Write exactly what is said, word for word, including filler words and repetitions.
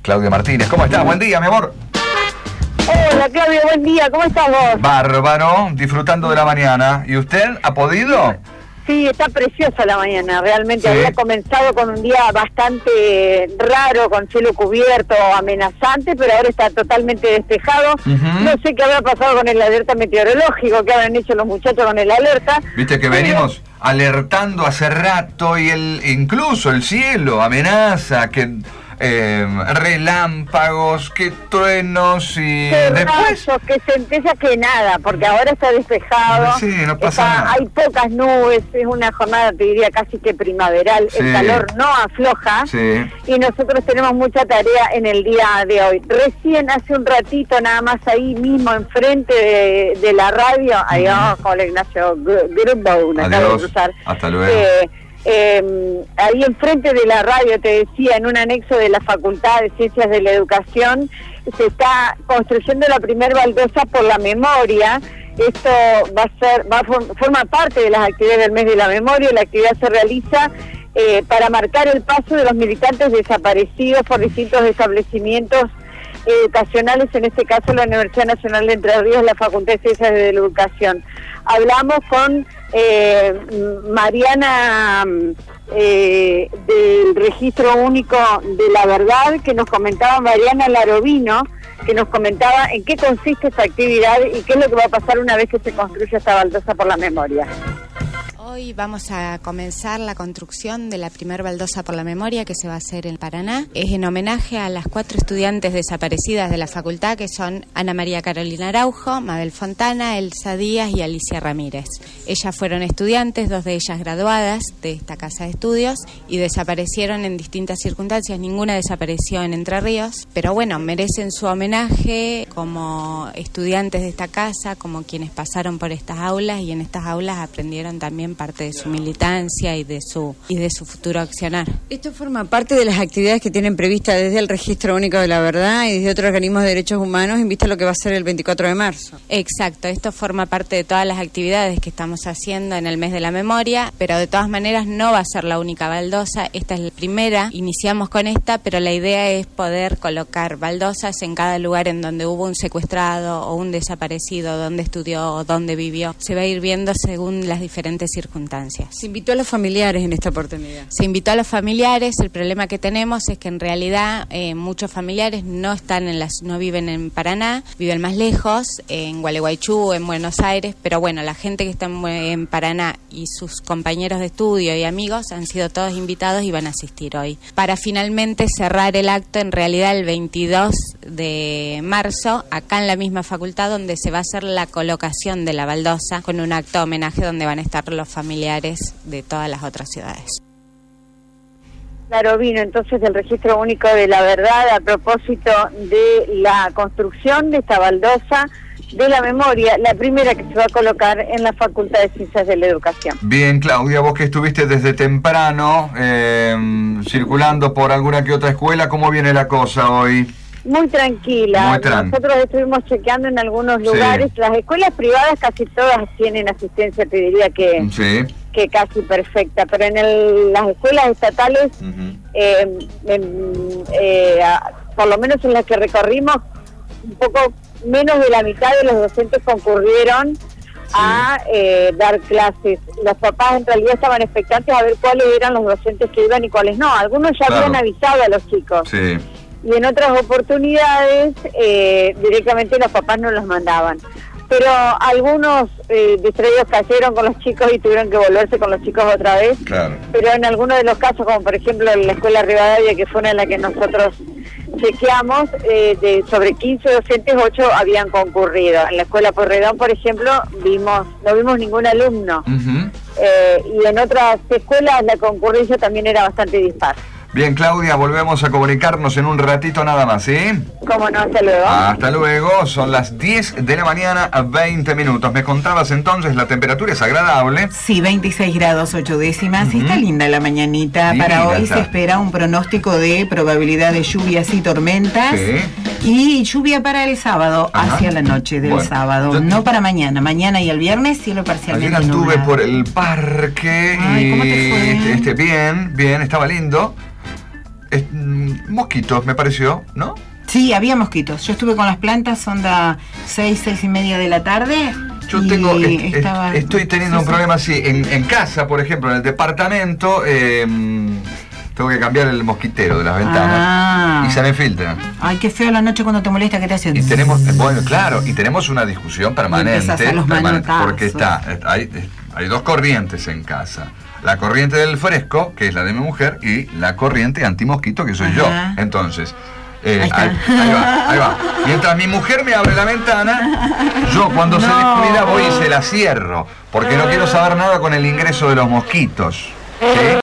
Claudia Martínez. ¿Cómo estás? Buen día, mi amor. Hola, Claudia, buen día. ¿Cómo estás vos? Bárbaro, disfrutando de la mañana. ¿Y usted ha podido? Sí, está preciosa la mañana. Realmente sí. Había comenzado con un día bastante raro, con cielo cubierto, amenazante, pero ahora está totalmente despejado. Uh-huh. No sé qué habrá pasado con el alerta meteorológico, qué habrán hecho los muchachos con el alerta. Viste que venimos alertando hace rato y el incluso el cielo amenaza que... Eh, relámpagos, que truenos y que después rayos, que centella, que nada, porque ahora está despejado. Sí, no pasa está, nada. Hay pocas nubes, es una jornada, te diría, casi que primaveral. Sí. El calor no afloja. Sí. Y nosotros tenemos mucha tarea en el día de hoy. Recién hace un ratito, nada más ahí mismo, enfrente de, de la radio, uh-huh. Adiós, Juan Ignacio Grubo, Adiós, hasta luego. Eh, Eh, ahí enfrente de la radio, te decía, en un anexo de la Facultad de Ciencias de la Educación, se está construyendo la primer baldosa por la memoria. Esto va a ser, va a form, forma parte de las actividades del mes de la memoria. La actividad se realiza eh, para marcar el paso de los militantes desaparecidos por distintos establecimientos educacionales, en este caso la Universidad Nacional de Entre Ríos, la Facultad de Ciencias de la Educación. Hablamos con eh, Mariana eh, del Registro Único de la Verdad, que nos comentaba Mariana Larovino, que nos comentaba en qué consiste esta actividad y qué es lo que va a pasar una vez que se construya esta baldosa por la memoria. Hoy vamos a comenzar la construcción de la primer baldosa por la memoria que se va a hacer en Paraná. Es en homenaje a las cuatro estudiantes desaparecidas de la facultad, que son Ana María Carolina Araujo, Mabel Fontana, Elsa Díaz y Alicia Ramírez. Ellas fueron estudiantes, dos de ellas graduadas de esta casa de estudios, y desaparecieron en distintas circunstancias. Ninguna desapareció en Entre Ríos, pero bueno, merecen su homenaje como estudiantes de esta casa, como quienes pasaron por estas aulas y en estas aulas aprendieron también parte de su militancia y de su y de su futuro accionar. Esto forma parte de las actividades que tienen previstas desde el Registro Único de la Verdad y desde otros organismos de derechos humanos en vista a lo que va a ser el veinticuatro de marzo. Exacto, esto forma parte de todas las actividades que estamos haciendo en el mes de la memoria, pero de todas maneras no va a ser la única baldosa. Esta es la primera, iniciamos con esta, pero la idea es poder colocar baldosas en cada lugar en donde hubo un secuestrado o un desaparecido, donde estudió o donde vivió. Se va a ir viendo según las diferentes circunstancias. Se invitó a los familiares en esta oportunidad. Se invitó a los familiares. El problema que tenemos es que en realidad eh, muchos familiares no están en las, no viven en Paraná, viven más lejos, en Gualeguaychú, en Buenos Aires, pero bueno, la gente que está en, en Paraná y sus compañeros de estudio y amigos han sido todos invitados y van a asistir hoy. Para finalmente cerrar el acto, en realidad el veintidós de marzo, acá en la misma facultad, donde se va a hacer la colocación de la baldosa con un acto de homenaje donde van a estar los familiares de todas las otras ciudades. Claro, vino entonces del Registro Único de la Verdad a propósito de la construcción de esta baldosa de la memoria, la primera que se va a colocar en la Facultad de Ciencias de la Educación. Bien, Claudia, vos que estuviste desde temprano eh, circulando por alguna que otra escuela, ¿cómo viene la cosa hoy? Muy tranquila. Muy tran- Nosotros estuvimos chequeando en algunos lugares. Sí. Las escuelas privadas casi todas tienen asistencia, te diría que, sí. que casi perfecta, pero en el, las escuelas estatales, uh-huh. eh, eh, eh, por lo menos en las que recorrimos, un poco menos de la mitad de los docentes concurrieron sí. a eh, dar clases. Los papás en realidad estaban expectantes a ver cuáles eran los docentes que iban y cuáles no. Algunos ya claro. habían avisado a los chicos. Sí. Y en otras oportunidades eh, directamente los papás no los mandaban. Pero algunos eh, distraídos cayeron con los chicos y tuvieron que volverse con los chicos otra vez. Claro. Pero en algunos de los casos, como por ejemplo en la Escuela Rivadavia, que fue una de las que nosotros chequeamos, eh, de sobre quince docentes, ocho habían concurrido. En la Escuela Porredón, por ejemplo, vimos no vimos ningún alumno. Uh-huh. eh, y en otras escuelas la concurrencia también era bastante dispar. Bien, Claudia, volvemos a comunicarnos en un ratito nada más, ¿sí? Cómo no, hasta luego. Hasta luego, son las diez de la mañana a veinte minutos. Me contabas entonces, la temperatura es agradable. Sí, veintiséis grados ocho décimas. Uh-huh. Está linda la mañanita. Divina. Para hoy está. Se espera un pronóstico de probabilidad de lluvias y tormentas. Sí. Y lluvia para el sábado, ajá, hacia la noche del bueno, sábado. Yo, no para mañana. Mañana y el viernes, cielo parcialmente ayer estuve nublado. Por el parque. Ay, y ¿cómo te fue? Este, bien, bien, estaba lindo. mosquitos, me pareció, ¿no? Sí, había mosquitos. Yo estuve con las plantas, son las seis, seis y media de la tarde. Yo tengo, est estaba, estoy teniendo sí, un problema así. En, en casa, por ejemplo, en el departamento, eh, tengo que cambiar el mosquitero de las ventanas ah. y se me filtran. Ay, qué feo la noche cuando te molesta que te hacen. Y tenemos, bueno, claro, y tenemos una discusión permanente, los permanente porque está, hay, hay dos corrientes en casa. La corriente del fresco, que es la de mi mujer, y la corriente antimosquito, que soy Ajá. yo. Entonces, eh, ahí, ahí, ahí va, ahí va. Mientras mi mujer me abre la ventana, yo cuando no. se descuida voy y se la cierro, porque no quiero saber nada con el ingreso de los mosquitos. ¿Sí?